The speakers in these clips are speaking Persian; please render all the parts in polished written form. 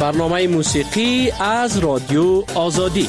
برنامه موسیقی از رادیو آزادی.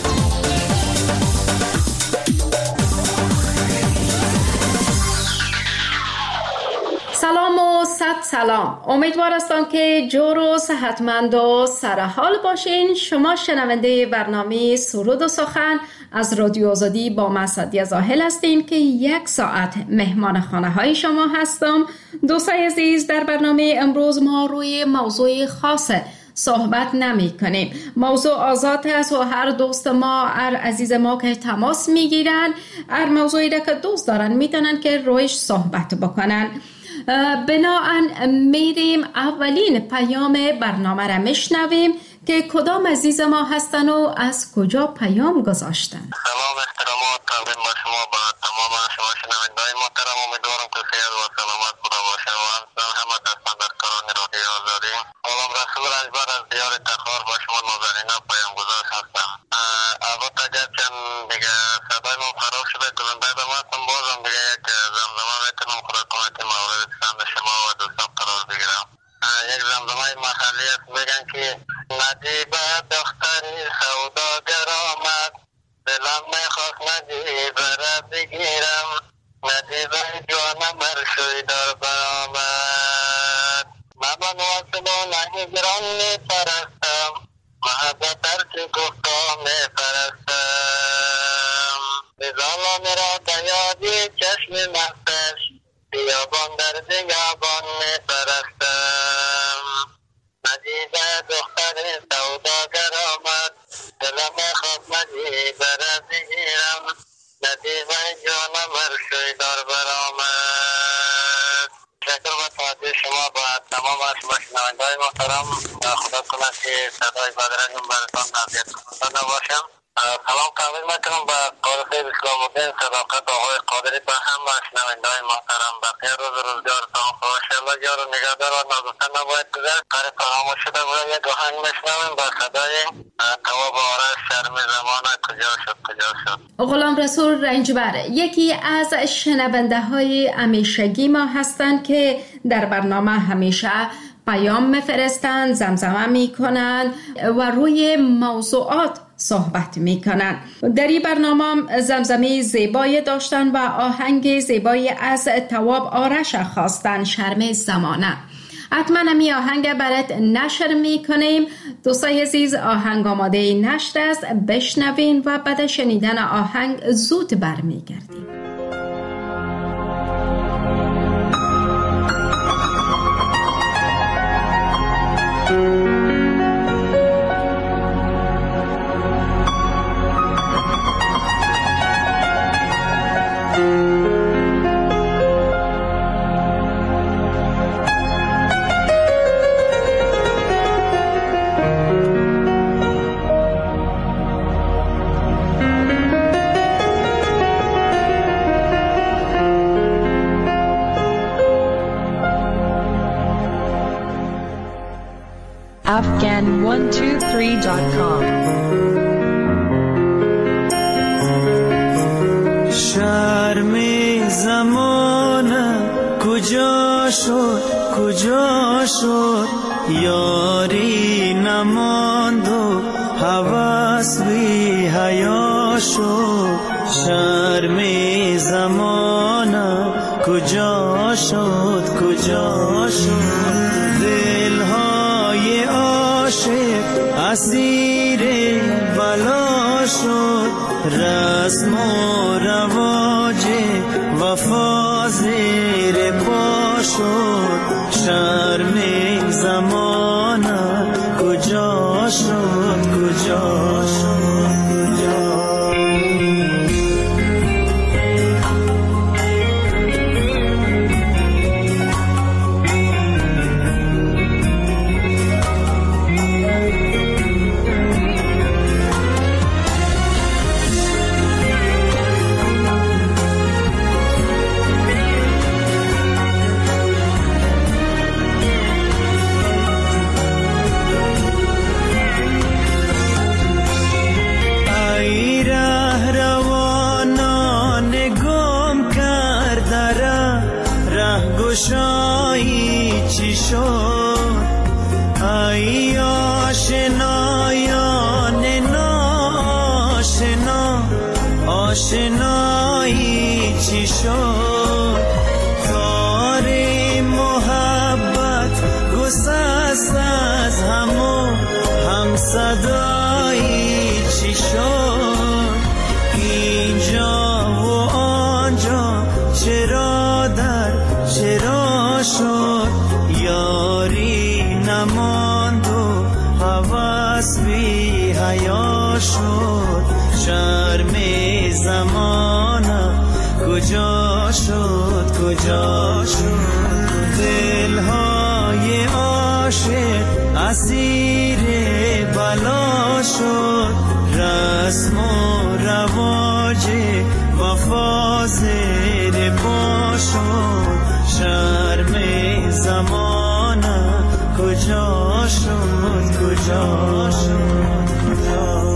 سلام و صد سلام. امیدوار هستم که جور و صحتمند و سرحال باشین. شما شنونده برنامه سرود و سخن از رادیو آزادی با من سعدیه زاهل هستین که 1 ساعت مهمان خانه های شما هستم. دوستای عزیز، در برنامه امروز ما روی موضوع خاص صحبت نمی کنیم. موضوع آزاد است و هر دوست ما، هر عزیز ما که تماس می گیرن، هر موضوعی را که دوست دارن میتونن که رویش صحبت بکنن. بناهن میریم اولین پیام برنامه را میشنویم که کدام عزیز ما هستن و از کجا پیام گذاشتن. سلام، احترامات تقدیم به شما، با تمام شما شنوندگان محترم. امیدوارم که خیر و سلامت بوده باشم و همه دستمندرکاران رادیو آزادی. غلام رسول رنجبر از دیار تخار با شما نازنین پیام گذار هستم. البته گرچه دیگه صدای من خراب شده، گزنده به هستم، بازم دیگه یک زمزمه میتونم خدا کنه که مورد پسند شما و دوستان قرار بگیرم. یک زمزمه محلی است، میگن که نجیبه دختری سوداگر آمد، دلم میخواست نجیبه را بگیرم، نجیبه جوانم مرشوی در برآمد. من واصل و نهجران میپرستم، محبت هرچی گفتا میپرستم. بزالان را دیادی چشم مستش، بیابان در بیابان میپرستم. نجیبه دختر سوداگر آمد، دلم میخواست نجیبه را بگیرم، نجیبه جانم مرشوی در برآمد. شکر و توجه شما با تمام شما شنوندگان محترم. خدا کنه که صدای بدرنگم براتان اذیت کننده نباشم. سلام تقدیم میکنم به قادر اسلام الدین صداقت آقای قادری، به همه شنوندگان محترم. بقیه روزگارتان خوش، الله یار و نگهدار و نازنین نباید گذشت. قریب فراموش شده بود. یک آهنگ میشنویم با صدای تواب آرش، شرم زمانه کجا شد کجا شد. غلام رسول رنجبر یکی از شنونده های همیشگی ما هستند که در برنامه همیشه پیام میفرستند، زمزمه میکنند و روی موضوعات صحبت میکنن. در این برنامه زمزمه زیبایی داشتن و آهنگ زیبایی از تواب آرش خواستن، شرم زمانه. حتما همی آهنگ برات نشر میکنیم. دوستای عزیز، آهنگ آماده نشر است، بشنوین و بعد شنیدن آهنگ زود برمیگردیم. Afghan123.com. شرم زمانه کجا شد کجا شد، یاری نماند و هوس بی حیا شد. شرم زمانه کجا شد کجا شد، دلهای عاشق اسیر بلا شد. رسم و رواج وفا زیر پا شد. شرم زمانه کجا شد کجا شد کجا. گشایی چی شد؟ ای آشنایان ناشنا آشنایی چی شد؟ کار محبت گسست از همو هم صدایی چی شد؟ اینجا و آنجا چرا در چرا شد؟ یاری نماند و هوس بی حیا شد. شرم زمانه کجا شد کجا شد؟ دلهای عاشق اسیر بلا شد. رسم و رواج وفا زیر پا شد. شرم زمانه کجا شد کجا شد کجا؟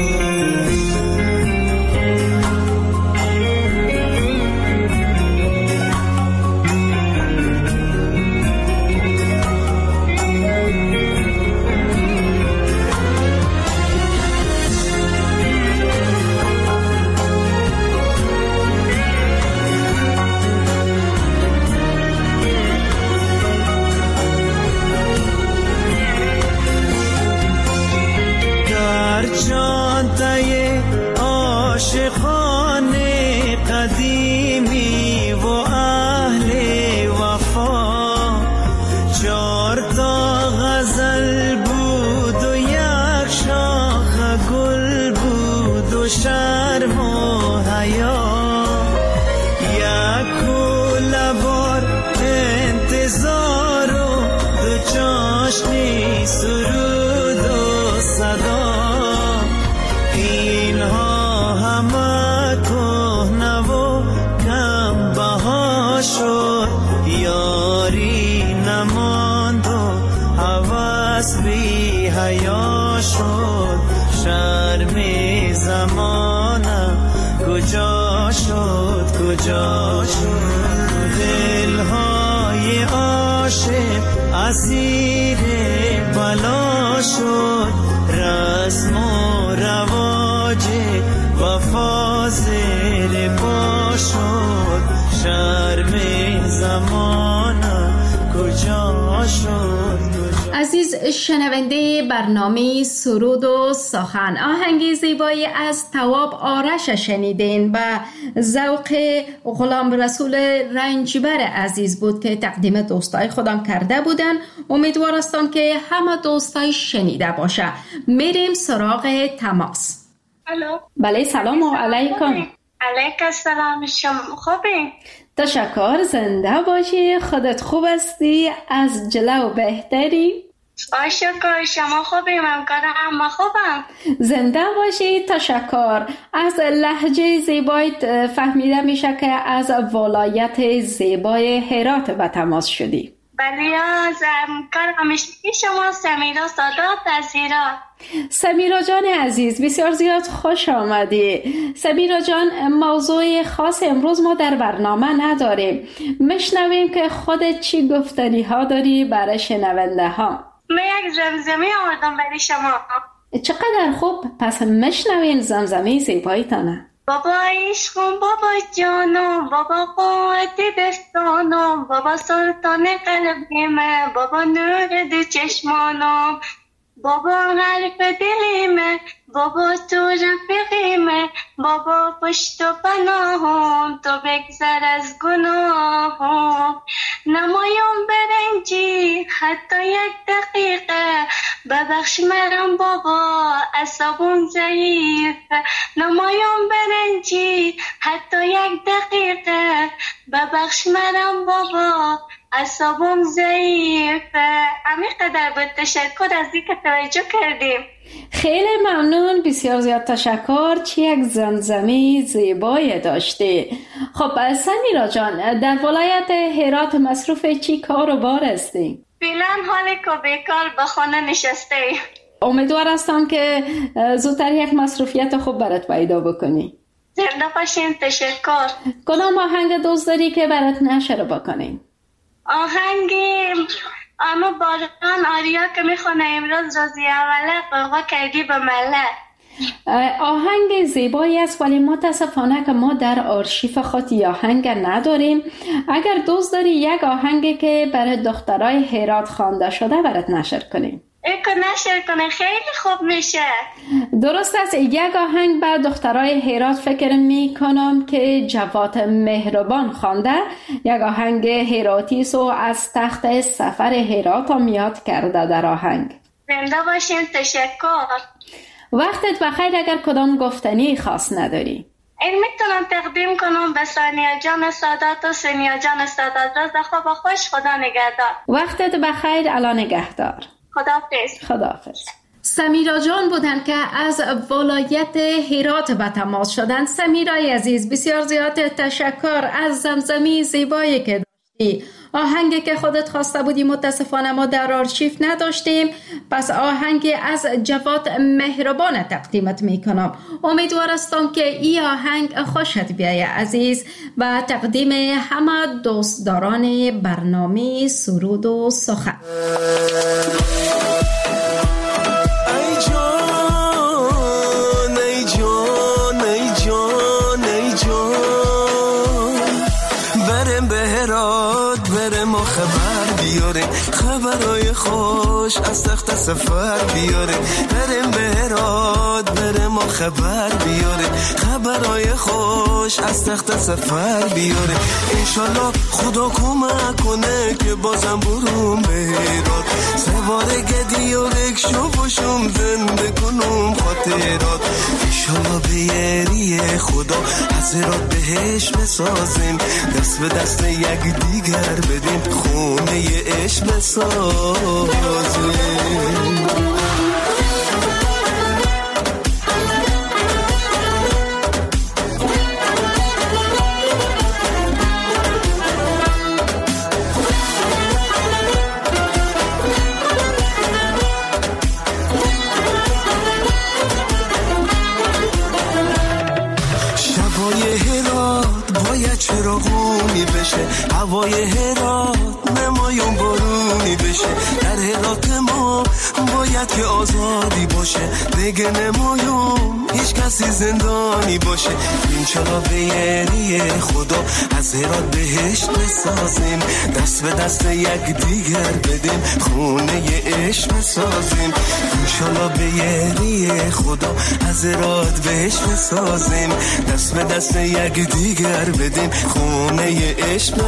چانتای عاشقانه قدیمی و اهل وفا 4 تا غزل بود و 1 شاخ گل بود و شرم و حیا. 1 کوله بار انتظار و 2 چاشنی سرود و صدا. شد یاری نماند و هوس بی حیا شد. شرم زمانه کجا شد کجا شد؟ دلهای عاشق اسیر بلا شد. رسم و رواج وفا زیر پا شد. شرم زمانه کجا شد کجا؟ عزیز شنونده برنامه سرود و سخن، آهنگ زیبایی از تواب آرش شنیدین و ذوق غلام رسول رنجبر عزیز بود که تقدیم دوستای خودم کرده بودن. امیدوار هستم که همه دوستای شنیده باشه. میریم سراغ تماس. الو. بله سلام علیکم. علیک السلام. شما خوبی؟ تشکر. زنده باشی. خودت خوب هستی؟ از جلو بهتری؟ شکر. شما خوبی؟ من کارم خوبم. زنده باشی. تشکر. از لهجه زیبایت فهمیده میشه که از ولایت زیبای هرات به تماس شدی. بله از کارم شما سمیرا سادات از هرات. سمیرا جان عزیز بسیار زیاد خوش آمدی. سمیرا جان موضوع خاص امروز ما در برنامه نداریم. مشنویم که خودت چی گفتنی ها داری برای شنونده ها. من یک زمزمه آوردم برای شما. چقدر خوب. پس مشنویم زمزمه زیبایتانه. بابا عشقم بابا جانم بابا قوت دستانم بابا سلطان قلبیم بابا نور دو چشمانم بابا حرف دلیم بابا تو رفیقیم بابا پشت و پناهم تو بگذر از گناهم نمایم برنجی حتی 1 دقیقه ببخش مرم بابا عصبم ضعیف نمایم برنجی حتی 1 دقیقه ببخش مرم بابا عصبم ضعیف. همینقدر بود. تشکر از اینکه توجه کردیم. خیلی ممنون. بسیار زیاد تشکر. چی یک زمزمه زیبایی داشتی. خب سمیرا جان در ولایت هرات مصروف چی کار و بار هستی؟ فعلا حال که بیکار به خانه نشسته. امیدوار هستم که زودتر یک مصروفیت خوب برات پیدا بکنی. زنده باشین. تشکر. کدام آهنگ دوست داری که برات نشر بکنیم؟ آهنگ اما باران آریا که میخونه امروز روزی اوله قوقا کردی به ملت. آهنگ زیبایی است ولی متاسفانه که ما در آرشیف خود آهنگ نداریم. اگر دوست داری یک آهنگی که برای دخترای هرات خوانده شده برات نشر کنیم. ایکو نشر کنه خیلی خوب میشه. درست است. یک آهنگ به دخترای هرات فکر می کنم که جواد مهربان خوانده، یک آهنگ هراتی سو از تخت سفر هرات هم یاد کرده در آهنگ. زنده باشین. تشکر. وقتت بخیر. اگر کدام گفتنی خاص نداری این میتونم تقدیم کنم به ثانیه جان سادات و سنیا جان سادات. روز خوب و خوش. خدا نگهدار. وقتت بخیر. الله نگهدار. خداحافظ. سمیرا جان بودن که از ولایت هرات به تماس شدن. سمیرای عزیز بسیار زیاد تشکر از زمزمی زیبایی که داشتی. آهنگی که خودت خواسته بودی متاسفانه ما در آرشیف نداشتیم، پس آهنگی از جواد مهربان تقدیمت میکنم. امیدوار هستم که این آهنگ خوشت بیاید عزیز و تقدیم همه دوستداران برنامه سرود و سخن. خبرای خوش از تخت سفر بیاره، بریم به هرات بریم و خبر بیاره، خبرای خوش از تخت سفر بیاره. انشالله خدا کمک کنه که بازم برون به هرات، سوار گدی و رکشو باشم زنده کنم خاطرات. انشالله به یاری خدا از هرات بهش بسازیم، دست به دست یک دیگر بدیم، خونه عشق بسازیم. چراغونی بشه، هوای هرات نمایون بارونی بشه، در هرات ما باید که آزادی باشه، دیگه نمایون هیچ کسی زندانی باشه. انشالله به یاری خدا از هرات بهشت بسازیم، دست به دست یک دیگر بدیم، خونه عشق بسازیم. انشالله به یاری خدا از هرات بهشت بسازیم، دست به دست یک دیگر بدیم، خونه عشق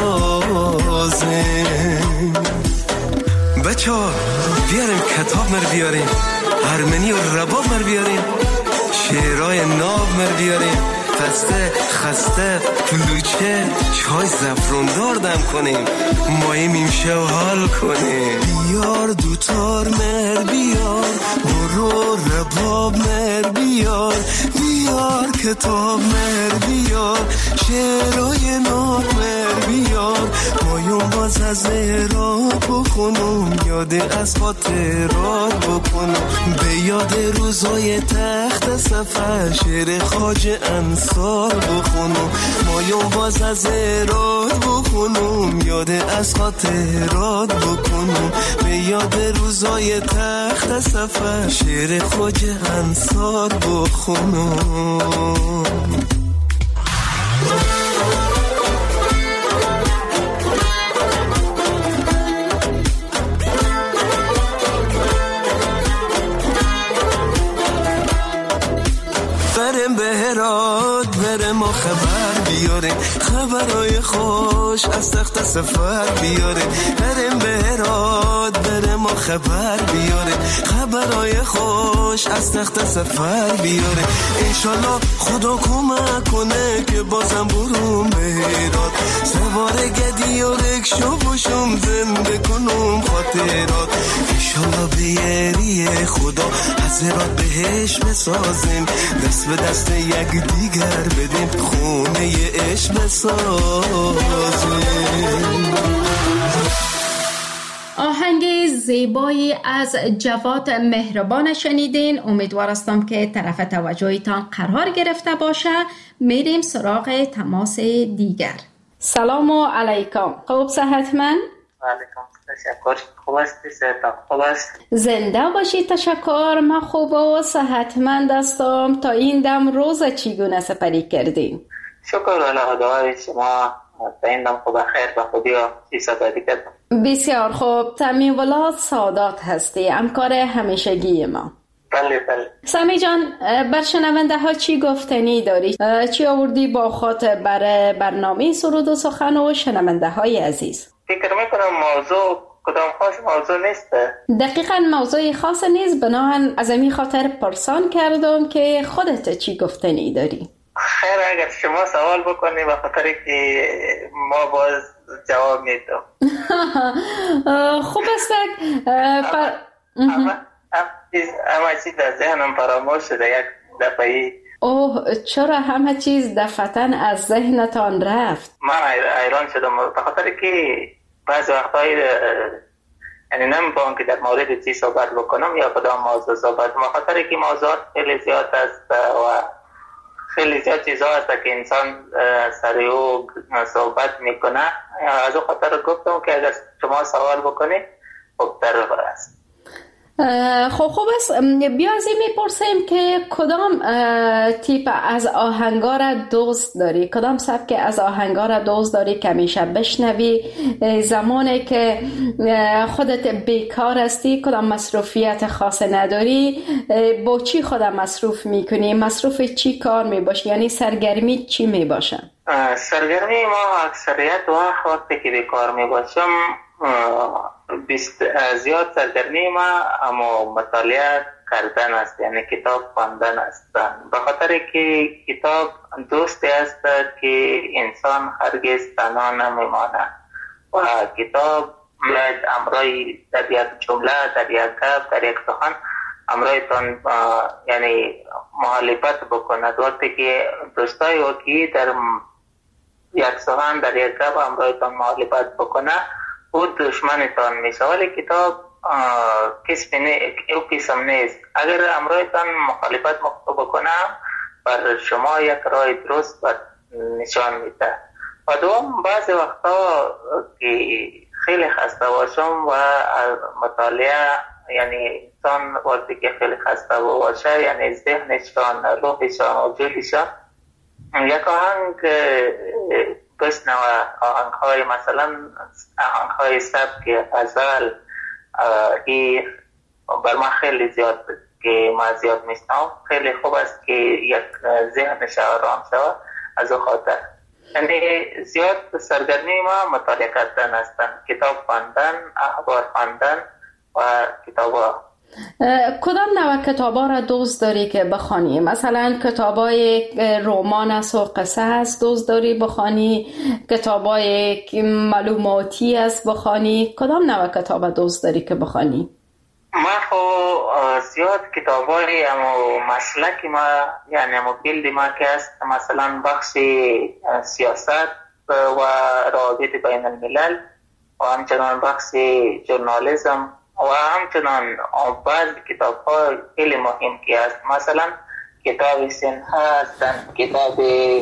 بسازیم. بچه‌ها بیاریم کتاب مر بیاریم، ارمنی و رباب مر بیاریم، شعرهای ناب مر بیاریم، خسته خسته کلوچه چای زفروندار دم کنیم، ماییم شو حال کنیم. بیار دوتار مر بیار، برو رباب مر بیار، بیار کتاب مر بیار، شعرهای ناب مر بیار، مایون باز از هرات بخونم، یاد از خاطرات بکنم، به یاد روزای تخت سفر شعر خواجه انصار بخونم، مایون باز از هرات بخونم، یاد از خاطرات بکنم، به یاد روزای تخت سفر شعر خواجه انصار بخونم. بریم به هرات بریم و خبر بیاریم، خبرهای خوش از تخت سفر بیاریم، بریم به هرات بریم و خبر بیاریم، خبرهای خوش از تخت سفر بیاریم. انشالله خدا کمک کنه که بازم برون به هرات، سوار گدی و رکشو باشم زنده کنم خاطرات. انشالله به یاری خدا از هرات بهش بسازیم، دست به دست یک دیگر بدیم، خونه عشق بسازیم. آهنگ زیبایی از جواد مهربان شنیدین. امیدوار هستم که طرف توجهتان قرار گرفته باشه. میریم سراغ تماس دیگر. سلام علیکم. خوب صحت من؟ علیکم تشکر. خوب است، صحت خوب است. زنده باشی. تشکر. من خوب و صحتمند هستم. تا این دم روز چگونه سپری کردیم؟ شکر الله دعای شما. تا این دم خوب خیر و خوبی و سپری کردم. بسیار خوب. تمیم ولاد سادات هستی، همکار همیشگی ما. بله بله. سمی جان، بر شنونده ها چی گفتنی داری؟ چی آوردی با خاطر بر برنامه سرود و سخن و شنونده های عزیز؟ فکر میکنم موضوع کدام خاص موضوع نیست. دقیقاً موضوع خاص نیست، بناهن از این خاطر پرسان کردم که خودت چی گفتنی داری؟ خیر، اگر شما سوال بکنی به خاطر که ما باز جواب میدم. خوب است. همه چیز در ذهنم فراموش شده یک دفعی. اوه، چرا همه چیز دفعتاً از ذهنتان رفت؟ من حیران شدم به خاطر که بعض وقتایی یعنی نمی‌فهمم که در مورد چی صحبت بکنم یا کدام موضوع صحبت. به خاطر که موضوعات خیلی زیاد است و خیلی زیاد چیزا هست که انسان سر او صحبت میکنه. از اون خاطر گفتم که اگر شما سوال بکنی خوبتر است. خوب است. بیا از این میپرسیم که کدام تیپ از آهنگا را دوست داری؟ کدام سبک از آهنگا را دوست داری که همیشه بشنوی زمانی که خودت بیکار هستی، کدام مصروفیت خاص نداری؟ با چی خودت مصروف میکنی؟ مصروف چی کار میباشی؟ یعنی سرگرمی چی میباشه؟ سرگرمی ما اکثریت وقتی که بیکار میباشم زیاد سرگرمی ما اما مطالعه کردن است، یعنی کتاب خواندن است. به خاطر که کتاب دوستی است که انسان هرگز تنها نمیماند و کتاب امرای در یک جمله، در یک گپ، در یک سخن امرایتان یعنی مخالفت بکند. وقتی که دوستای واقعی در یک سخن، در یک گپ امرایتان مخالفت بکنه او دشمنتان میشه. ولی کتاب قسم نیست. اگر امرایتان مخالفت بکنم بر شما یک راه درست نشان میده. و دوم بعضی وقتا که خیلی خسته باشم و مطالعه، یعنی انسان وقتی که خیلی خسته باشه یعنی ذهنشان، روحشان و جلشان یک آهنگ بشنوه. آهنگ‌های مثلا آهنگ‌های سبک غزل این بر من خیلی زیاد که من زیاد میشنوم. خیلی خوب است که یک ذهنش آرام شود. از او خاطر یعنی زیاد سرگرمی ما مطالعه کردن هستن، کتاب خواندن، اخبار خواندن و کتاب‌ها. کدام نوع کتابا را دوست داری که بخوانی؟ مثلا کتابای رمان است و قصه است دوست داری بخوانی؟ کتابای معلوماتی است بخوانی؟ کدام نوع کتابا دوست داری که بخوانی؟ من زیاد کتابای مسلک ما یعنی فیلد ما که است، مثلا بخش سیاست و روابط بین الملل و همچنان بخش ژورنالیسم و همچنان بعض کتاب ها خیلی مهم که است. مثلا کتاب سنها هستند، کتاب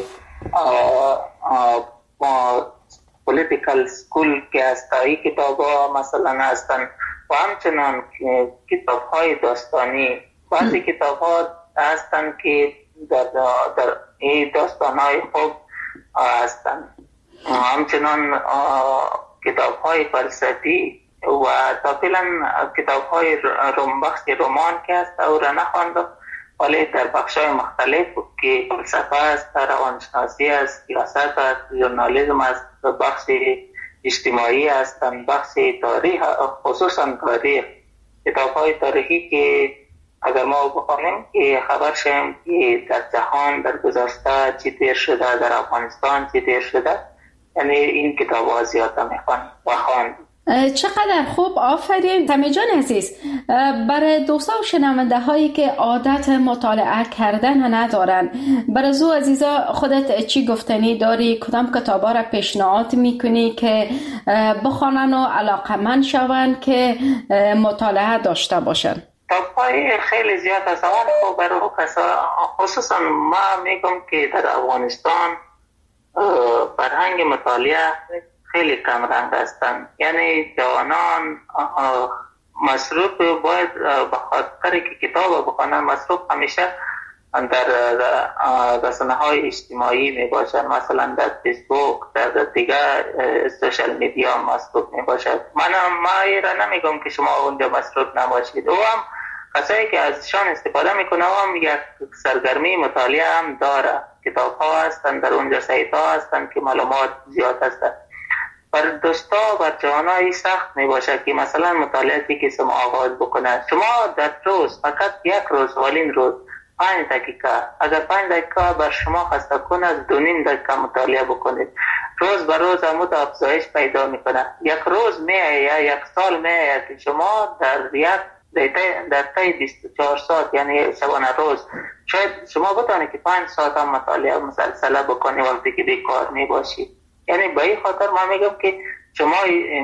پولیتیکل سکول که است، این کتاب ها مثلا هستند و همچنان کتاب های داستانی. بعضی کتاب ها هستند که در این داستان های خوب هستند. همچنان کتاب های فلسفی و تا فعلا کتاب های بخش رمان که است او را نخواندم، ولی در بخش های مختلف که فلسفه است، روانشناسی است، سیاست است، ژورنالیسم است، بخش اجتماعی است، بخش تاریخ، خصوصا تاریخ، کتاب های تاریخی که اگر ما بخوانیم که خبر شیم که در جهان در گذشته چی دیر شده، در افغانستان چی دیر شده، یعنی این کتاب ها زیاده میخوان و خواند. چقدر خوب، آفرین. تمی جان عزیز، برای دوستا و شنونده هایی که عادت مطالعه کردن ندارن، برای زو عزیزا خودت چی گفتنی داری؟ کدام کتابا را پیشنهاد میکنی که بخوانن و علاقمند شون که مطالعه داشته باشن؟ کتاب‌های خیلی زیاد هست. خب برای خصوصا ما میگم که در افغانستان فرهنگ مطالعه خیلی کم رنگ هستند. یعنی جوانان مصروف باید به خاطر که کتاب بخوانند، مصروف همیشه در رسانه های اجتماعی می باشد، مثلا در فیسبوک، در دیگر سوشال میدیا مصروف می باشد. ما را نمیگم که شما اونجا مصروف نباشید. او هم کسایی که ازشان استفاده میکنه او هم یک سرگرمی مطالعه هم داره. کتاب ها هستن در اونجا، سایت ها هستن که معلومات زیاد هستن. بر دوستا و جوانایی سخت می باشد که مثلا مطالعاتی که شما آغاز بکنه. شما در روز فقط یک روز ولین روز 5 دقیقه، اگر 5 دقیقه بر شما خسته کنه از 2.5 دقیقه مطالعه بکنید، روز به روز عمود افزایش پیدا میکنه. یک روز میایه، یک سال میایه که شما در طی 24 ساعت یعنی شبانه روز شاید شما بتونید که 5 ساعت هم مطالعه مسلسله بکنید وقتی که بیکار میباشید. یعنی به این خاطر ما میگم که شما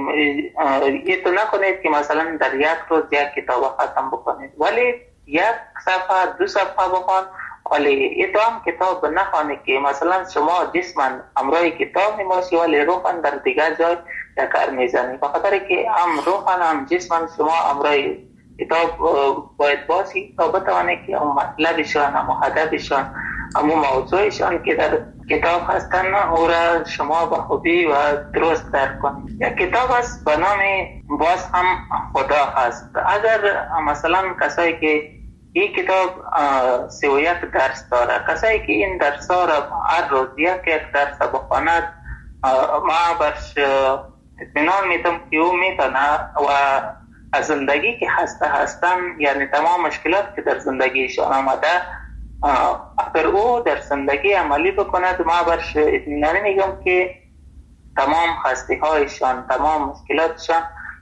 تو نکنید که مثلا در یک روز یک کتاب ختم بکنید، ولی یک صفحه 2 صفحه بخوان، ولی این تو هم کتاب نخوانید که مثلا شما جسمن همراه کتاب میباشی ولی روحن در دیگر جای کار میزنی. بخاطر که هم روحن هم جسمن شما همراه کتاب باید باشی تا بتوانید که اون مطلبشان، هم هدفشان، هم موضوعشان که در کتاب هستن او را شما به خوبی و درست درک کنید. یک کتاب است به نام باز هم خدا هست. اگر مثلا کسایی که این کتاب 31 درس داره، کسایی که این درس را هر روز یک درس بخواند، ما برش اطمینان میدم که او میتونه و از زندگی که هستن یعنی تمام مشکلات که در زندگیشان آمده اگر او در زندگی عملی بکند، ما برش اطمینانی میگم که تمام خستی هایشان، تمام مشکلاتشان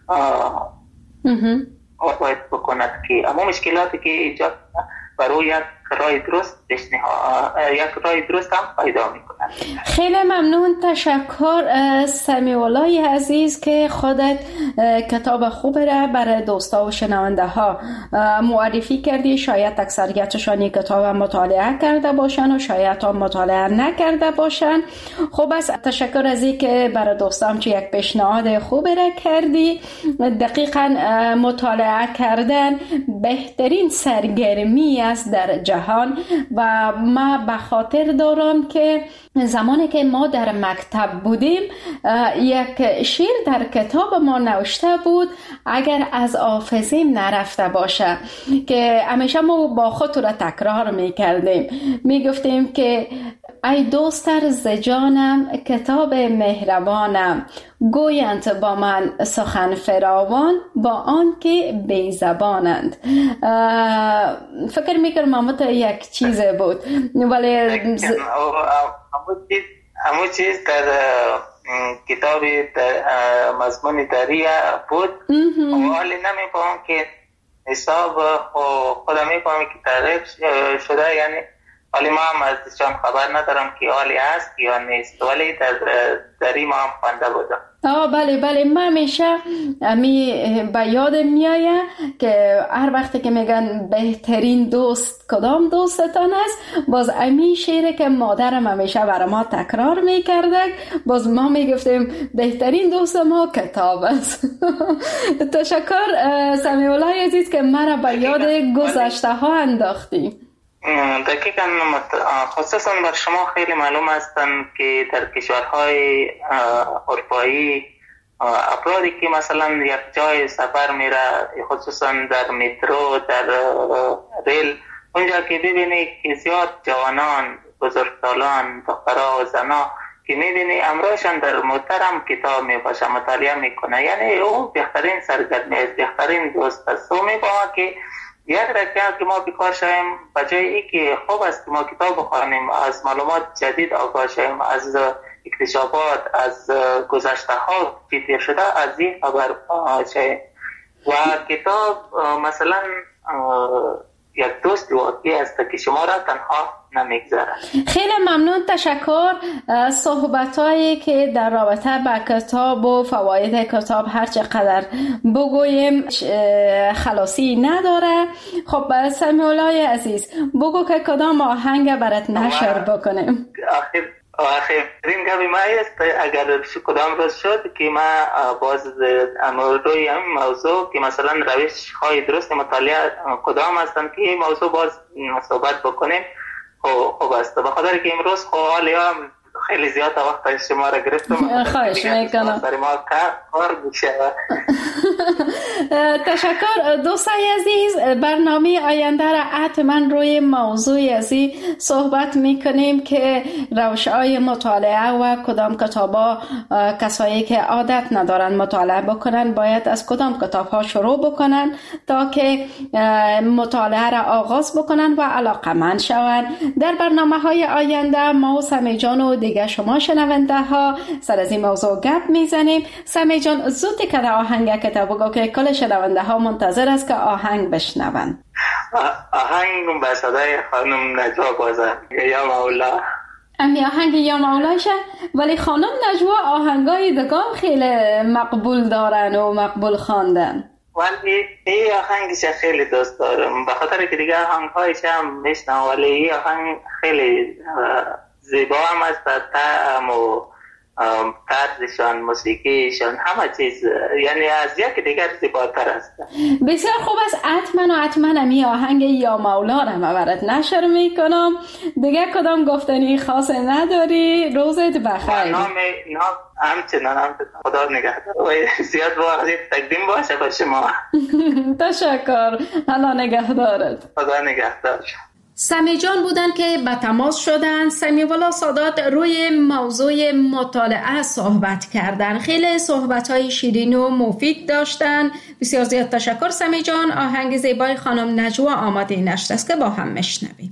باید بکند که اما مشکلاتی که ایجاد برای یک راه درست یک راه درست هم پیدا میکنند. خیلی ممنون، تشکر سمیع الله عزیز که خودت کتاب خوب را برای دوستا و شنونده ها معرفی کردی. شاید اکثریتشان این کتاب مطالعه کرده باشن و شاید هم مطالعه نکرده باشن. خب از تشکر از این که برای دوستام چه یک پیشنهاد خوب را کردی. دقیقاً مطالعه کردن بهترین سرگرمی است در جهان و ما به خاطر دارم که زمانی که ما در مکتب بودیم یک شعر در کتاب ما نوشته بود، اگر از حافظیم نرفته باشه، که همیشه ما با خود را تکرار میکردیم، میگفتیم که ای دوستر ز جانم کتاب مهربانم، گویند با من سخن فراوان با آن که بی زبانند. فکر میکردم محمد یک چیز بود ولی همون چیز در کتاب مضمون دریه بود ولی نمیفهم که حساب خودم میفهم که تعریف شده، یعنی ولی ما هم ازشان خبر ندارم که حالی هست یا نیست، ولی دری ما هم خونده بودم. بله من همیشه به یادم میایه که هر وقتی که میگن بهترین دوست کدام دوستتان است، باز امی شعری که مادرم همیشه برای ما تکرار میکرده، باز ما میگفتیم بهترین دوست ما کتاب است. تشکر سمیع الله عزیز که مرا به یاد گذشته ها انداختی. دقیقاً، خصوصا بر شما خیلی معلوم هستن که در کشورهای اروپایی افرادی که مثلا یک جای سفر میره، خصوصا در مترو، در ریل، اونجا که ببینی که زیاد جوانان، بزرگسالان، دخترها و زنا که میبینی امروزشان در محترم کتاب میباشه، مطالعه میکنه، یعنی او بهترین سرگرمی است، بهترین دوست است. او میباید که یک رکعت که ما بیکار شویم، بجای ای که خوب است که ما کتاب بخوانیم، از معلومات جدید آگاه شویم، از اکتشافات، از گذشته ها که شده از این خبر شویم. و کتاب مثلا یک دوست واقعی است که شما را تنها نمیگذاره. خیلی ممنون، تشکر. صحبتایی که در رابطه با کتاب و فواید کتاب هر چقدر بگویم خلاصی نداره. خب سمیع الله عزیز، بگو که کدام آهنگ برات نشر بکنیم. آخرین گپی ما است اگر کدام روز شد که ما باز روی این موضوع که مثلا روش های درست مطالعه کدام هستند که این موضوع باز صحبت بکنیم. خوب است. به خاطر که امروز حالی هم خیلی زیاد وقت شما را گرفتم. خواهش میکنم. برای ما کار بشه. تشکر دوستای عزیز. برنامه آینده را حتما روی موضوع ازی صحبت میکنیم که روش‌های مطالعه و کدام کتابا کسایی که عادت ندارن مطالعه بکنن باید از کدام کتابها شروع بکنن تا که مطالعه را آغاز بکنن و علاقمند شوند. در برنامه‌های آینده ما و سمی جان و دیگه شما شنونده ها سر از این موضوع گپ میزنیم. سمی جان زود که آهنگ کتاب بگو که کل شنونده ها منتظر است که آهنگ بشنون. آهنگ به صدای خانم نجوا بازه یا مولا. امی آهنگ یا مولاشه، ولی خانم نجوا آهنگای دگام خیلی مقبول دارن و مقبول خواندن. ولی این آهنگش خیلی دوست دارم به خاطر که دیگه آهنگهایش هم میشنم، ولی این آهنگ خیلی زیبا هم است. طعم و طرزشان، موسیقیشان، همه چیز یعنی از یک دیگر زیباتر است. بسیار خوب است. حتما امی آهنگ یا مولا را مورد نشر میکنم. دیگه کدام گفتنی خاص نداری؟ روزت بخیر. نام همچنان خدا نگهدار. زیاد واقعی تقدیم باشه با شما. تشکر. الله نگهدارت. خدا نگهدار. سمی جان بودن که به تماس شدن. سمی والا سادات روی موضوع مطالعه صحبت کردن. خیلی صحبت‌های شیرین و مفید داشتن. بسیار زیاد تشکر سمی جان. آهنگ زیبای خانم نجوا آماده نشت است که با هم میشنویم.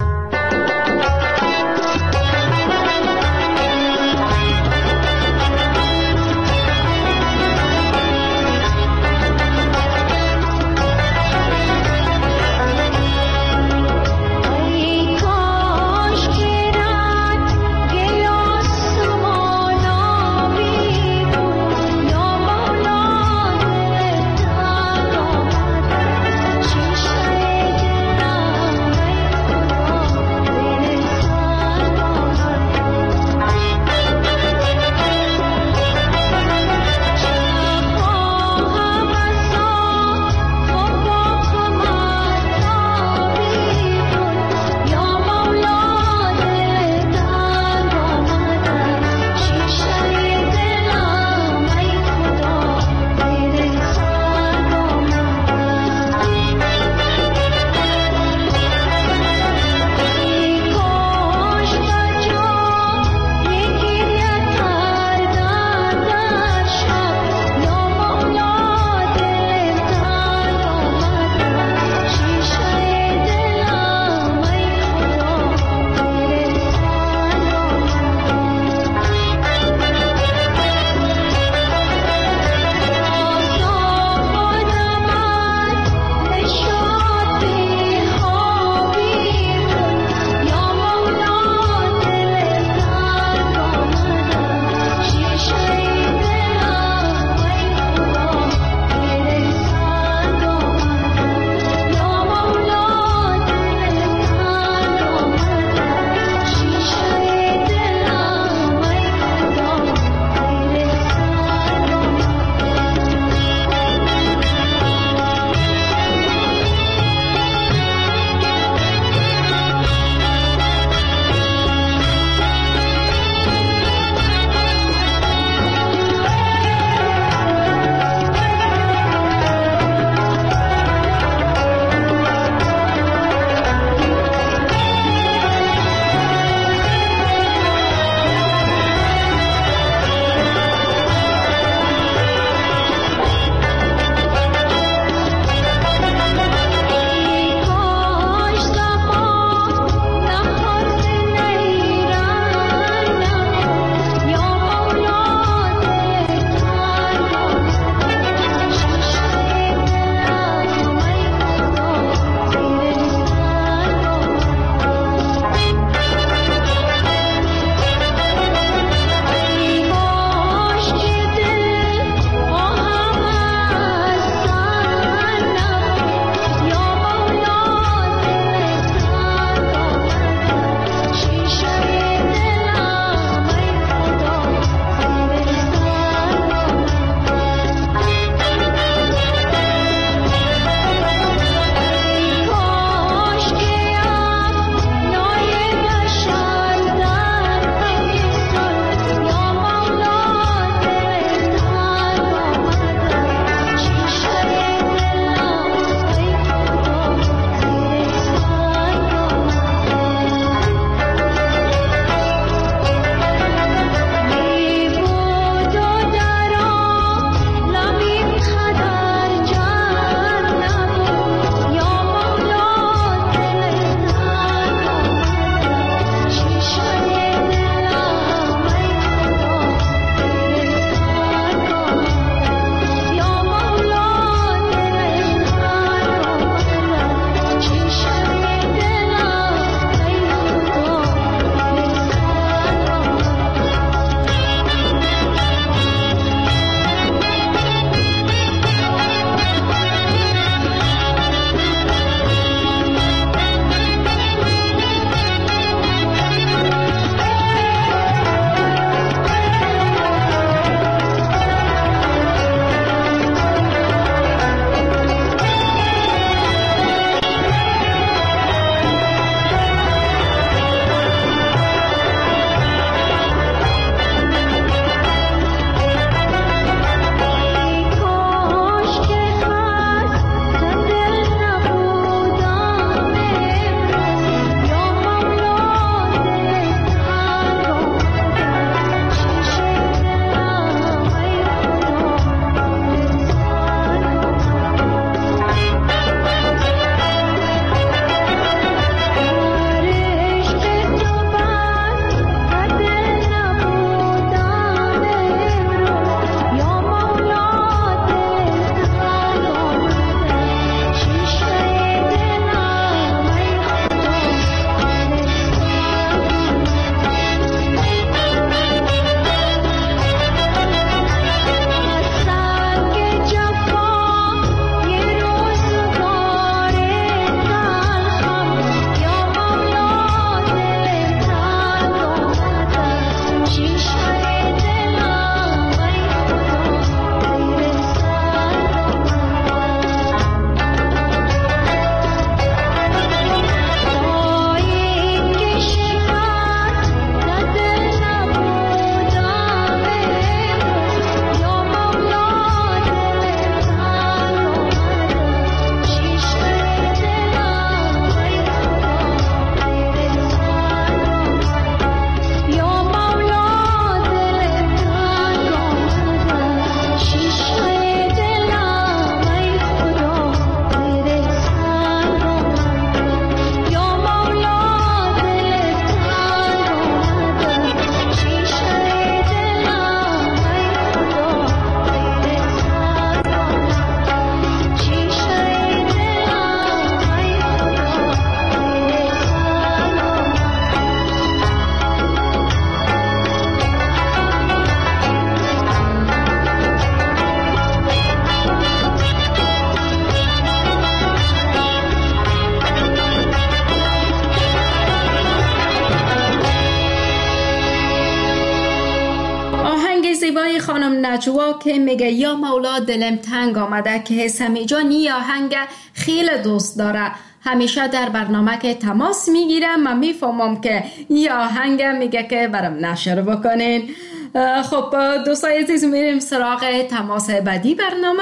زیبای خانم نجوا که میگه یا مولا دلم تنگ آمده که سمی جان این آهنگ خیلی دوست داره، همیشه در برنامه که تماس میگیرم من میفهمم که این آهنگ میگه که برام نشر بکنین. خب دوستای عزیز میریم سراغ تماس بعدی برنامه.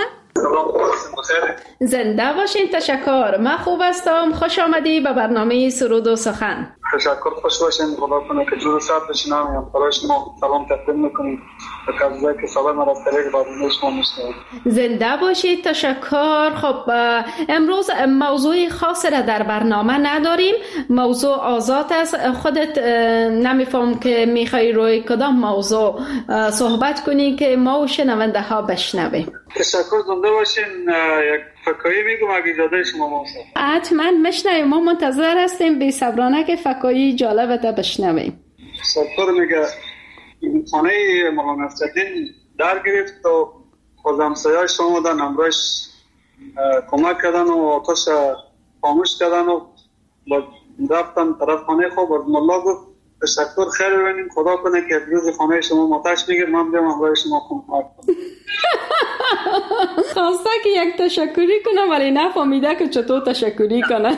زنده باشین. تشکر. من خوب هستم. خوش آمدی به برنامه سرود و سخن. تشکر. خوش باشین. خدا کنه که جور صد بشینم برای شما سلام تقدیم میکنیم به کسایی که سلام را از طریق برنامه شما میشنویم. زنده باشید. تشکر. خب امروز موضوع خاصی را در برنامه نداریم، موضوع آزاد است. خودت نمیفهم که میخوای روی کدام موضوع صحبت کنی که ما و شنونده ها بشنویم. تشکر. زنده باشین. یک فکایی میگم اگه اجازه شما موسیقی. حتما بشنویم. ما منتظر هستیم بی صبرانه که فکایی جالبت بشنویم. تشکر. میگه خانه مولانا نصرالدین در گرفت و خود همسایه‌های شما بودن امروز کمک کردن و آتش خاموش کردن و رفتن طرف خانه خوب. از مولا گفت تشکر، خیر ببینیم، خدا کنه که روز خانه شما آتش بگیر من بیام امروز شما کمک کنم. خواسته که یک تشکری کنم ولی نفهمیده که چطور تشکری کنه.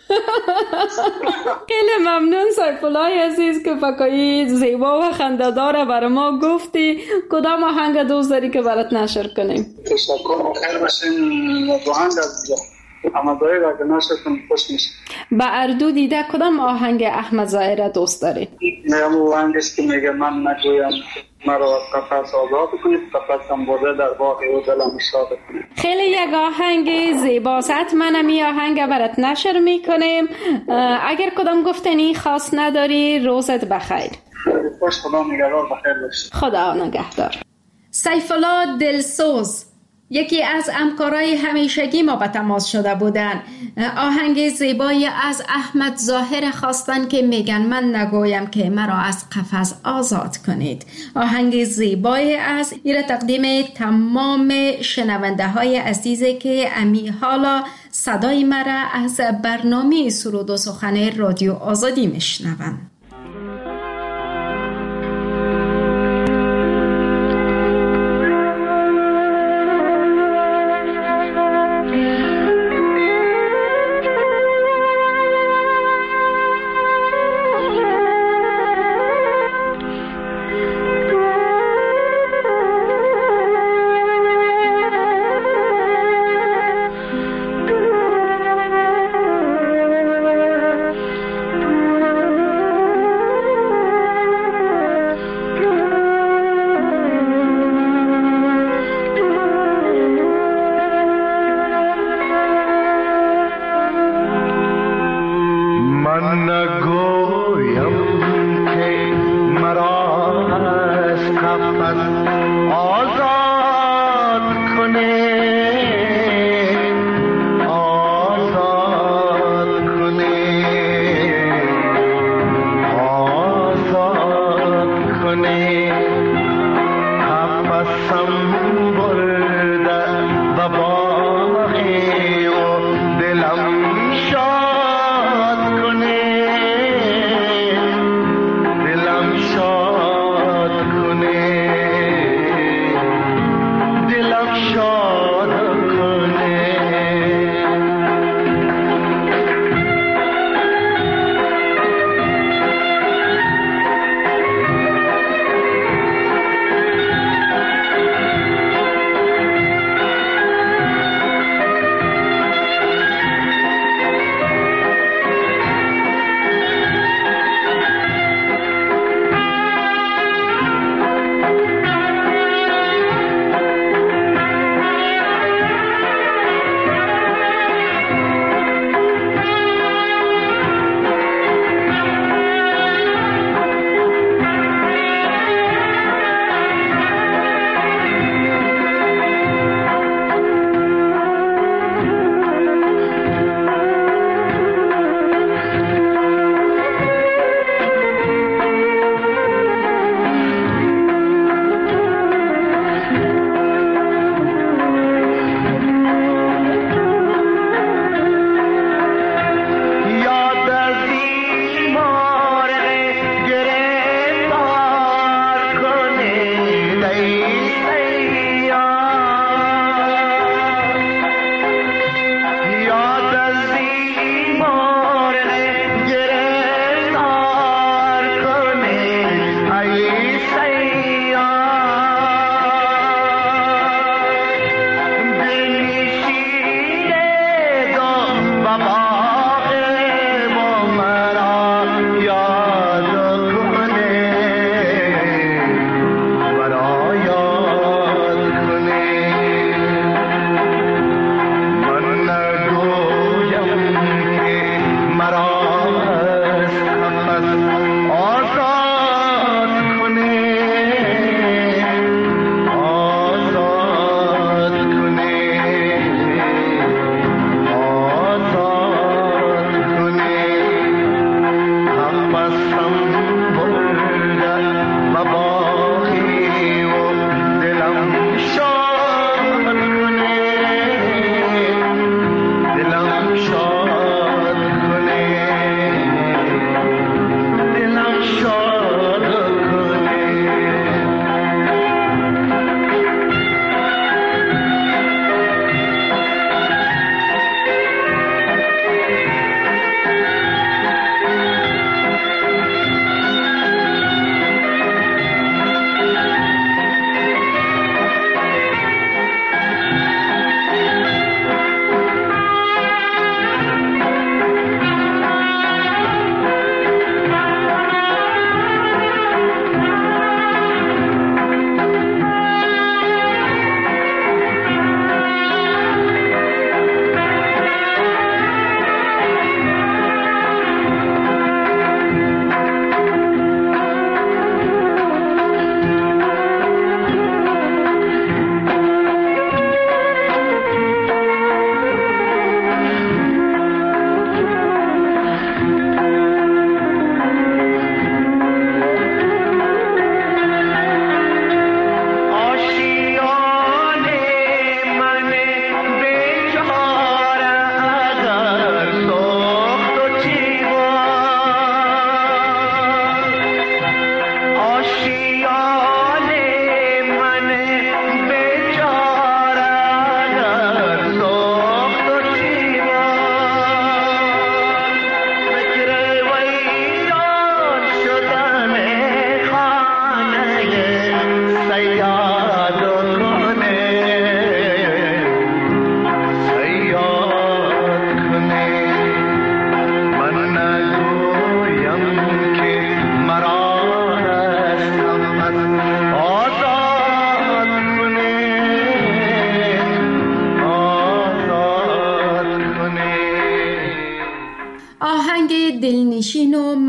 خیلی ممنون سیف الله عزیز که فکایی زیبا و خنده‌دار برای ما گفتی. کدام آهنگ دوست داری که برات نشر کنیم؟ تشکر. خیر باشین. آهنگ از احمد ظاهر اگه نشر کنیم خوش میشه. با اردو دیده کدام آهنگ احمد ظاهر دوست داری؟ میگم آهنگش که میگه من نگویم مرا قفس آزاد کنید، قفسم برده در باغ او دلم شاد کنید. خیلی یک آهنگ زیباست. منم این آهنگ برات نشر میکنیم. اگر کدام گفتنی خاص نداری روزت بخیر. خوش. خدا نگهدار. بخیر باش. خدا نگهدار. سیف الله دلسوز یکی از همکارای همیشگی ما به تماس شده بودن. آهنگ زیبایی از احمد ظاهر خواستن که میگن من نگویم که مرا از قفس آزاد کنید. آهنگ زیبایی از ایره تقدیم تمام شنونده های عزیزی که امی حالا صدای مرا از برنامه سرود و سخن رادیو آزادی میشنوند.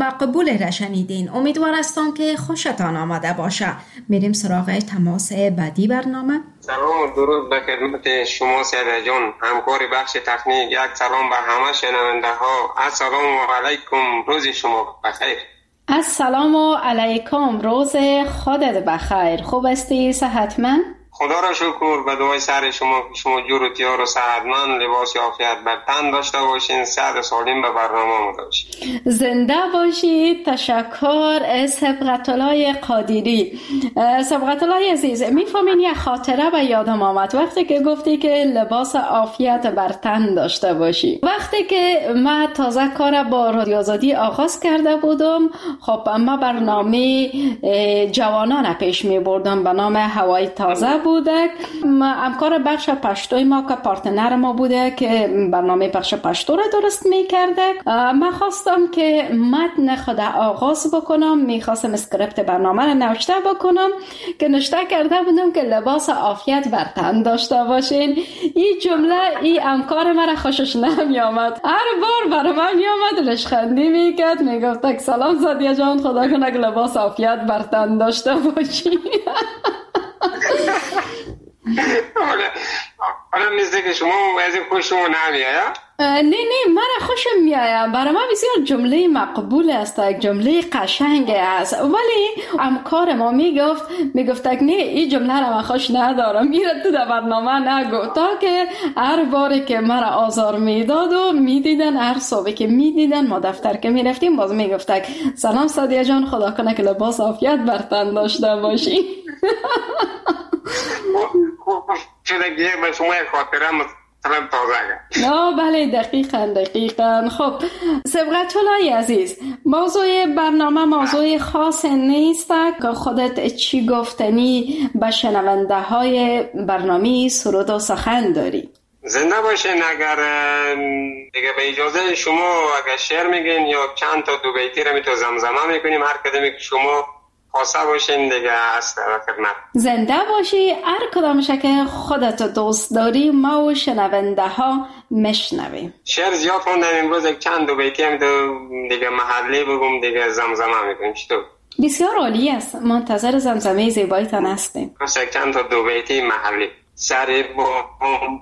مقبول را شنیدین. امیدوار هستم که خوشتان آمده باشه. میریم سراغ تماس بعدی برنامه. سلام و درود به خدمت شما سیده جان، همکار بخش تکنیک. یک سلام به همه شنونده ها. السلام علیکم، روز شما بخیر. السلام علیکم، روز خودت بخیر. خوب هستی؟ صحتمند؟ خدا را شکر، به دعای سر شما که شما جور و تیار و صحتمند، لباس عافیت بر تن داشته باشین، صحت سالم به برنامه داشتین. زنده باشید. تشکر. سبقت الله قادری. سبقت الله عزیز، میفهمین یه خاطره به یادم آمد وقتی که گفتی که لباس عافیت بر تن داشته باشی. وقتی که من تازه کار با رادیو آزادی آغاز کرده بودم، خب ما برنامه جوانان پیش می بردم به نام هوای تازه بوده. همکار بخش پشتوی ما که پارتنر ما بوده که برنامه بخش پشتو را درست میکرده، من خواستم که متن خود آغاز بکنم، میخواستم اسکریپت برنامه را نوشته بکنم که نوشته کرده بودم که لباس عافیت بر تن داشته باشین. این جمله این همکار من خوشش نمی آمد، هر بار برای من می آمد لشخندی میکرد، میگفت سلام زادیه جان، خدا کنه که لباس عافیت بر تن داشته باشی. حالا میزده که شما از این خوش شما نمیایا؟ نه من خوشم میایم، برای من بسیار جمله مقبول است، یک جمله قشنگ است، ولی همکار ما میگفت نه این جمله را من خوش ندارم، میره تو در برنامه نگو، تا که هر باری که مرا آزار میداد و میدیدن، هر صبح که میدیدن ما دفتر که میرفتیم باز میگفت سلام سادیه جان، خدا کنه که لباس عافیت بر تن داشته باشی. شده گیه به شما یک خاطره مثلا تازه. بله دقیقاً. خب سبقت الله عزیز، موضوع برنامه موضوع خاص نیست که خودت چی گفتنی به شنونده های برنامه سرود و سخن داری؟ زنده باشین. اگر دیگه به اجازه شما اگر شعر میگین یا چند تا دو بیتی رو میتو زمزمه میکنیم، هر کدومی که شما خواسته باشین دیگه هست خدمت. زنده باشی. هر کدامشه که خودت دوست داری ما و شنونده ها مشنویم. شعر زیاد خوندم، امروز یک چند دو بیتی هم دیگه محلی بگم دیگه زمزمه میکنیم. چطور؟ بسیار عالی است، منتظر زمزمه زیبایتان هستیم. پس یک چند تا دو بیتی محلی. سر بام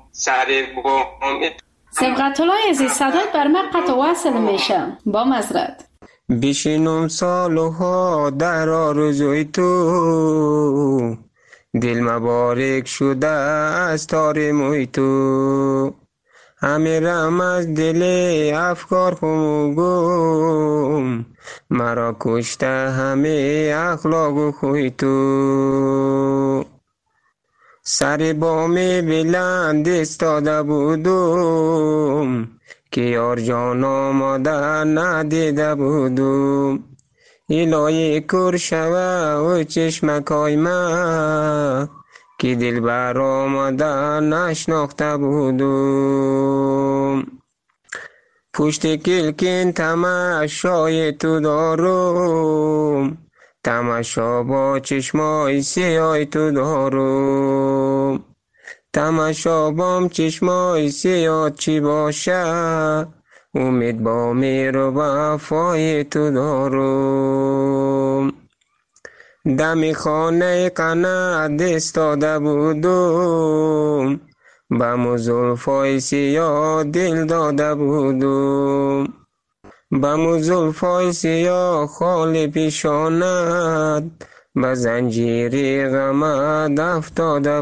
سبقت الله عزیز، صدات بر من قطع وصل میشه، با معذرت. بشینم سالها در آرزوی تو، دل مبارک شده از تار موی تو، همه رم از دل افکار خموگم، مرا کشته همه اخلاق و خوی تو. سر بام بلند استاده بودم که یار جان آماده ندیده بودم، الهی کر شوه و چشمکای من که دل بر آماده نشناخته بودم. پشت کلکین تماشای تو دارم، تماشا با چشمای سیای تو دارم، تماشا بام چشمای سیاه چی باشه، امید با میر و وفای تو دارم. دم خانه قنات استاده بودم، بم زلفای سیاه دل داده بودم، بم زلفای سیاه خال پیشانت، به زنجیری غمت افتاده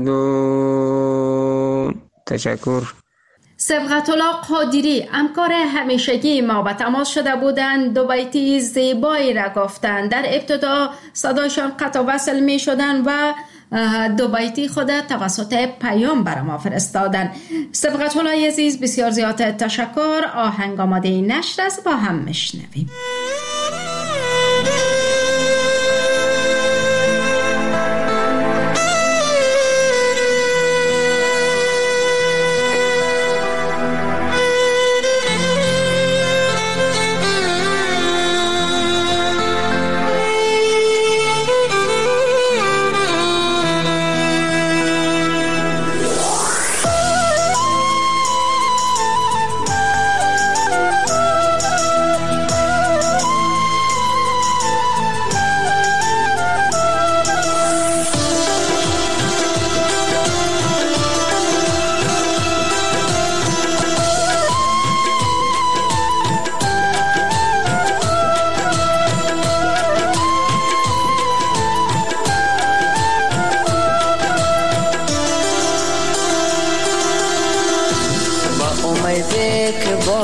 بودم. تشکر. سبقت الله قادری، همکار همیشگی ما به تماس شده بودند، دو بیتی زیبایی را گفتند. در ابتدا صدایشان قطع وصل می شدن و دو بیتی خود توسط پیام برای ما فرستادن. سبقت الله عزیز، بسیار زیاد تشکر. آهنگ آماده نشر است، با هم میشنویم.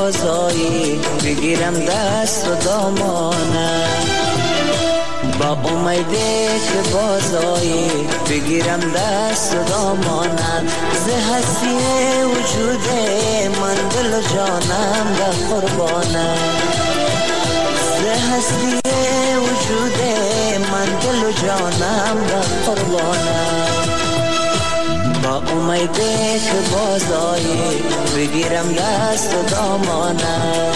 بازایی بگیرم دست و دامانم، با امیده که بازایی بگیرم دست و دامانم. ز هستی وجود من دل و جانم در قربانم، ز هستی وجود من دل و جانم در قربانم. با امیده که بازایی بگیرم دست و دامانم.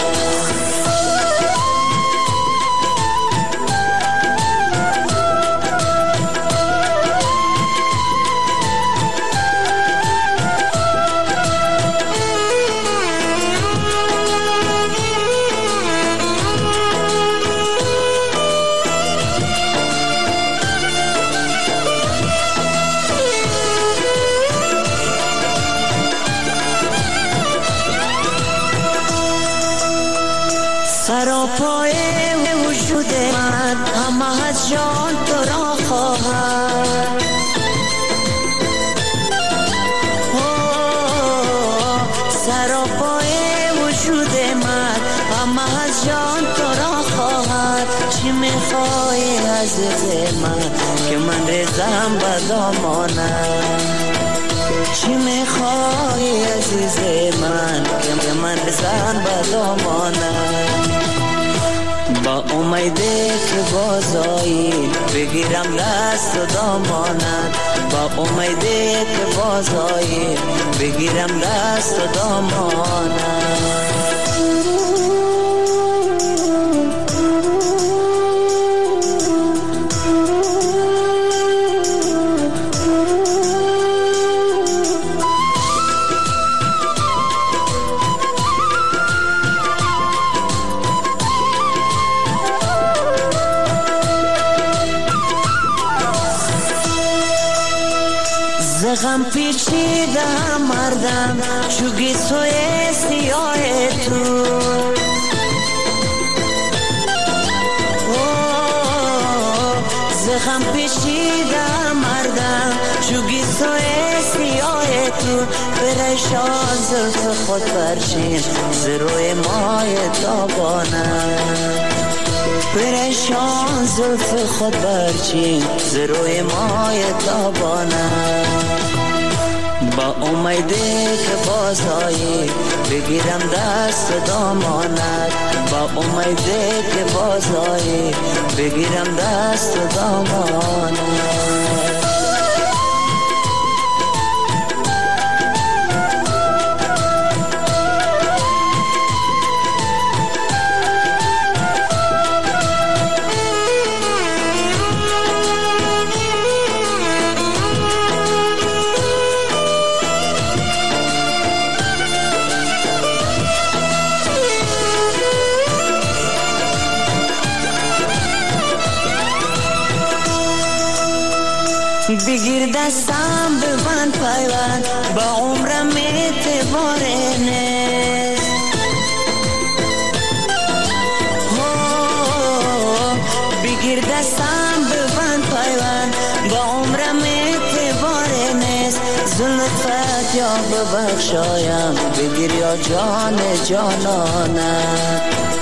سراپای وجود من همه از جان تو را خواهد، سراپای وجود من همه از جان تو را خواهد. چی میخوای عزیز من که من ریزم به دامانم، چی میخوای عزیز من که من ریزم به دامانم. با امیده که بازایی بگیرم دست و دامانم، با امیده که بازایی بگیرم دست و دامانم. غم پیچیده مردم چوگی سوی سیاه تو، زخم پیچیده مردم چوگی سوی سیاه تو. پریشان زلف خود برچین ز روی مای تابانم، پریشان زلف خود برچین ز روی مای تابانم. با امیده که بازایی بگیرم دست و دامانت، با امیده که بازایی بگیرم دست و دامانت. بگیر دستم ببند پیوند با عمرم اعتباره نیست، بگیر دستم ببند پیوند با عمرم اعتباره نیست. زلفت یا ببخشایم بگیر یا جان جانانم،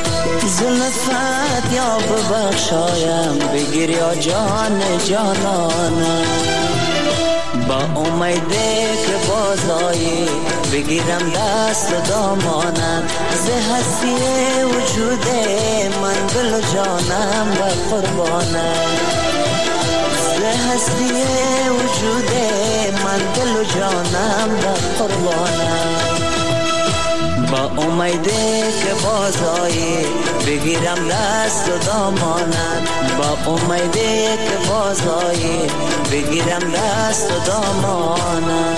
زلفت یا ببخشایم بگیر یا جان جانانم. با امیده که بازایی بگیرم دست و دامانم، ز هستی وجود من دل و جانم و قربانم، ز هستی وجود من دل و جانم و قربانم. با امیده که بازایی بگیرم دست و دامانم، با امیده که بازایی بگیرم دست و دامانم.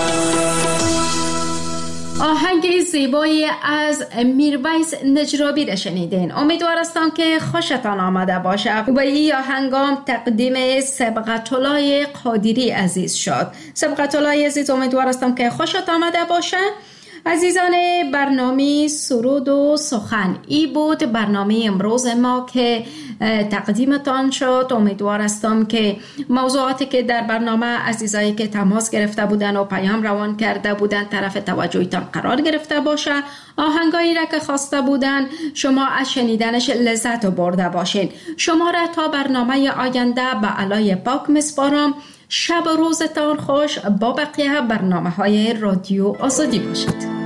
آهنگ زیبایی از میرویس نجرابی را شنیدین. امیدوار هستم که خوشتان آمده باشه و این آهنگام تقدیم سبقت‌الله قادری عزیز شد. سبقت‌الله عزیز امیدوار هستم که خوشت آمده باشه عزیزان برنامه سرود و سخن، ای بود برنامه امروز ما که تقدیمتان شد. امیدوار هستم که موضوعاتی که در برنامه عزیزایی که تماس گرفته بودن و پیام روان کرده بودن طرف توجهتان قرار گرفته باشه. آهنگایی را که خواسته بودن شما از شنیدنش لذت برده باشین. شما را تا برنامه آینده به علای پاک میسپارم. شب و روزتان خوش. با بقیه برنامه‌های رادیو آزادی باشید.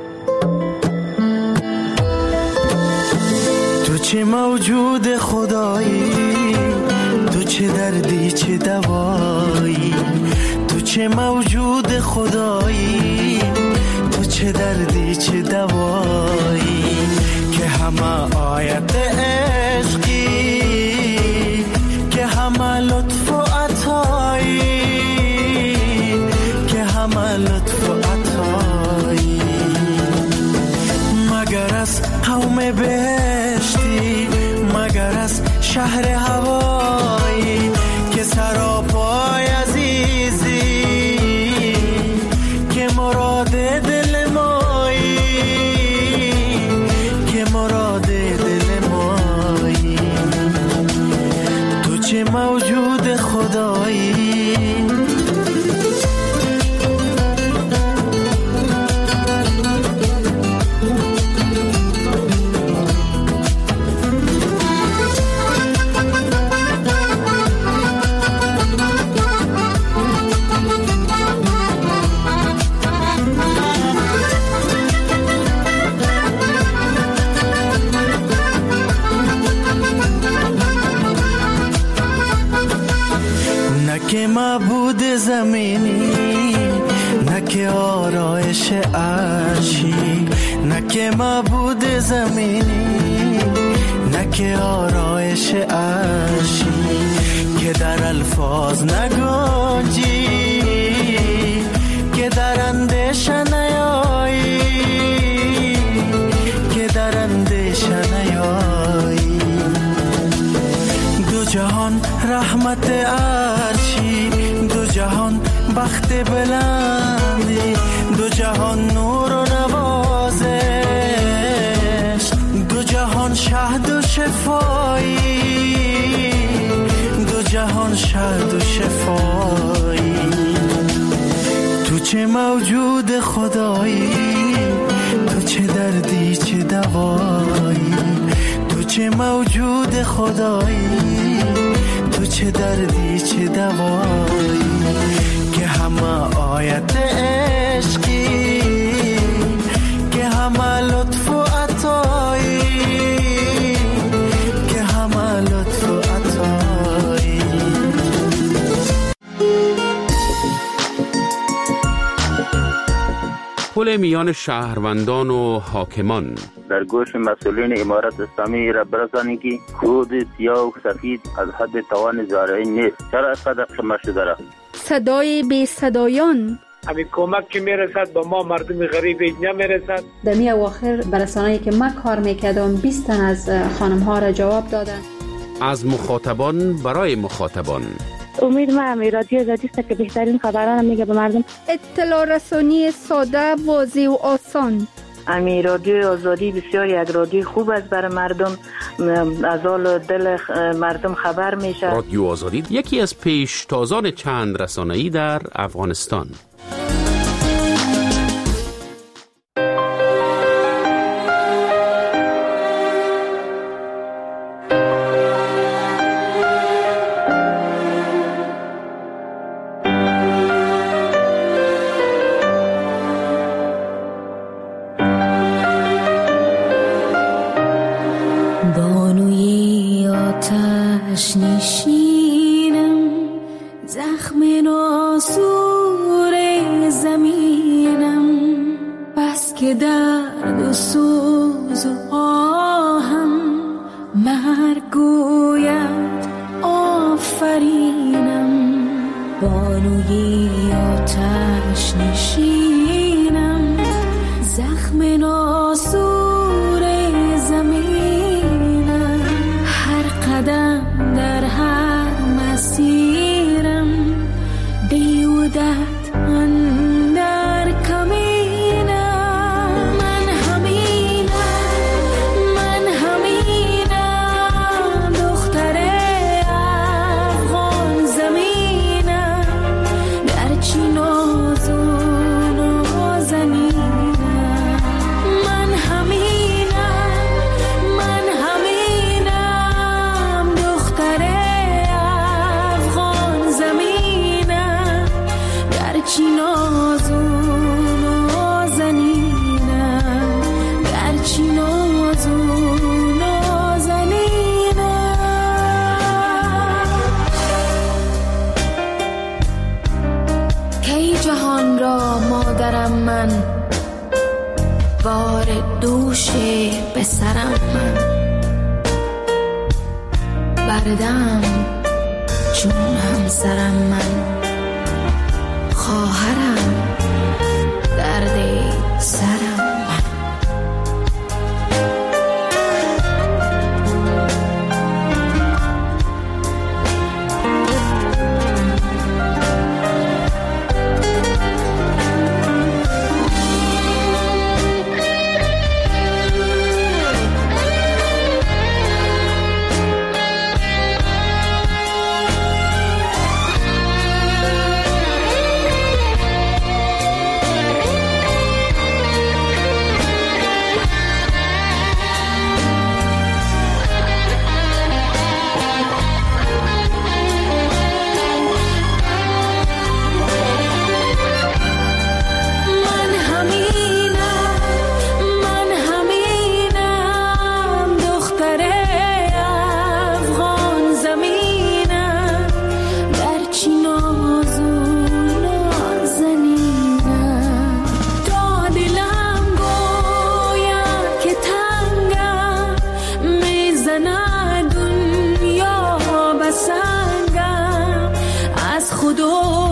تو چه موجود خدایی، تو چه دردی چه دوایی، تو چه موجود خدایی، تو چه دردی چه دوایی، که همه آیت عشقی، که همه لطف و عطایی، که همه لطف و عطایی، مگر از قوم بهشتی، مگر از شهر هوایی، که سراپای عزیزی، که مراد دل مایی، که مراد دل مایی، تو چه موجود خدایی. که معبود زمینی، نه که آرایش عرشی، نه که معبود زمینی، نه که آرایش عرشی، که در الفاظ نگنجی، که در اندیشه نیایی، که در اندیشه نیایی، دو جهان رحمت عرشی، دو جهان بخت بلندی، دو جهان نور و نوازش، دو جهان شهد و شفایی، دو جهان شهد و شفایی، تو چه موجود خدایی، تو چه دردی چه دوایی، تو چه موجود خدایی، تو چه دردی چه دوایی، که همه آیت عشقی، که همه لطف و عطایی، که همه لطف و عطایی. پل میان شهروندان و حاکمان. در گوش مسئولین امارت اسلامی را برسانید که خود سیاه و سفید از حد توان زارعی نیست. چرا اینقدر خمه شده را؟ صدای بی صدایان. همین کمک که میرسد به ما مردم غریب نمیرسد. در می اواخر برسانه‌ای که من کار میکردم 20 تن از خانم ها را جواب دادن. از مخاطبان برای مخاطبان. امید ما رادیو آزادی است که بهترین خبران میگه به مردم. اطلاع رسانی ساده، واضح و آسان. رادیو آزادی بسیار یک رادیو خوب است برای مردم، از حال دل مردم خبر میشه. رادیو آزادی یکی از پیشتازان چند رسانه‌ای در افغانستان. نشینم زخم ناسور زمینم، بس که درد و سوز و آهم مرگ گوید آفرینم. بانوی آتش نشینم زخم ناسور زمینم، هر قدم در هر مسیرم بیودت اندر کمینم. مادرم من، بار دوش به سرم من، بردم چون همسرم من، خواهرم درد سرم من. دنیا بسنگم از خدا